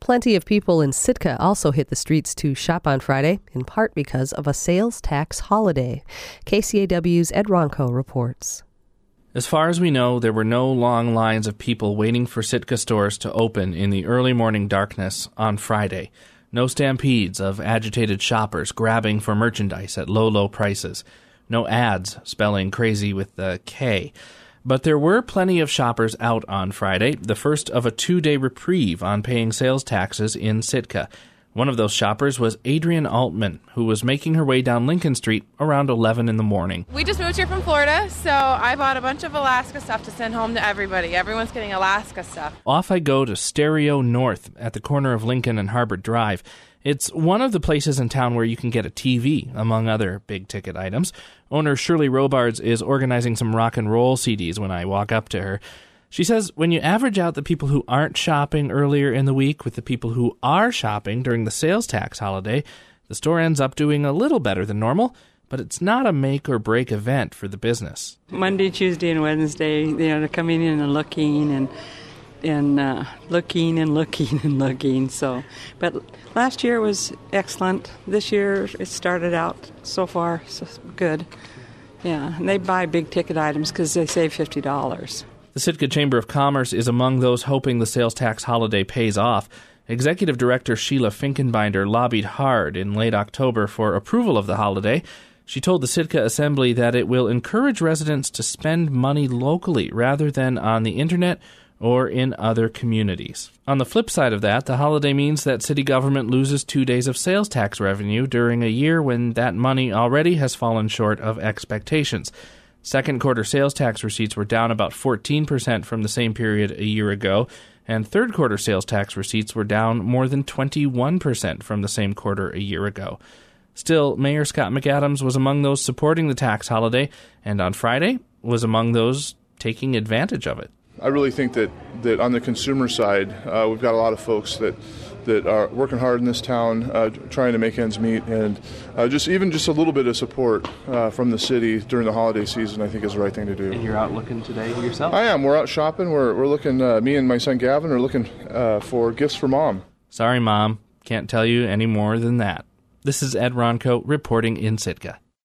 Plenty of people in Sitka also hit the streets to shop on Friday, in part because of a sales tax holiday. KCAW's Ed Ronco reports. As far as we know, there were no long lines of people waiting for Sitka stores to open in the early morning darkness on Friday. No stampedes of agitated shoppers grabbing for merchandise at low prices. No ads spelling crazy with the K. But there were plenty of shoppers out on Friday, the first of a 2-day reprieve on paying sales taxes in Sitka. One of those shoppers was Adrienne Altman, who was making her way down Lincoln Street around 11 in the morning. We just moved here from Florida, so I bought a bunch of Alaska stuff to send home to everybody. Everyone's getting Alaska stuff. Off I go to Stereo North at the corner of Lincoln and Harbor Drive. It's one of the places in town where you can get a TV, among other big-ticket items. Owner Shirley Robards is organizing some rock and roll CDs when I walk up to her. She says when you average out the people who aren't shopping earlier in the week with the people who are shopping during the sales tax holiday, the store ends up doing a little better than normal, but it's not a make-or-break event for the business. Monday, Tuesday, and Wednesday, they're coming in and looking and looking. So, but last year was excellent. This year it started out so far so good. Yeah, and they buy big ticket items because they save $50. The Sitka Chamber of Commerce is among those hoping the sales tax holiday pays off. Executive Director Sheila Finkenbinder lobbied hard in late October for approval of the holiday. She told the Sitka Assembly that it will encourage residents to spend money locally rather than on the internet or in other communities. On the flip side of that, the holiday means that city government loses 2 days of sales tax revenue during a year when that money already has fallen short of expectations. Second quarter sales tax receipts were down about 14% from the same period a year ago, and third quarter sales tax receipts were down more than 21% from the same quarter a year ago. Still, Mayor Scott McAdams was among those supporting the tax holiday, and on Friday was among those taking advantage of it. I really think that on the consumer side, we've got a lot of folks that are working hard in this town, trying to make ends meet, and just a little bit of support from the city during the holiday season, I think is the right thing to do. And you're out looking today yourself? I am. We're out shopping. We're looking, me and my son Gavin are looking for gifts for Mom. Sorry, Mom. Can't tell you any more than that. This is Ed Ronco reporting in Sitka.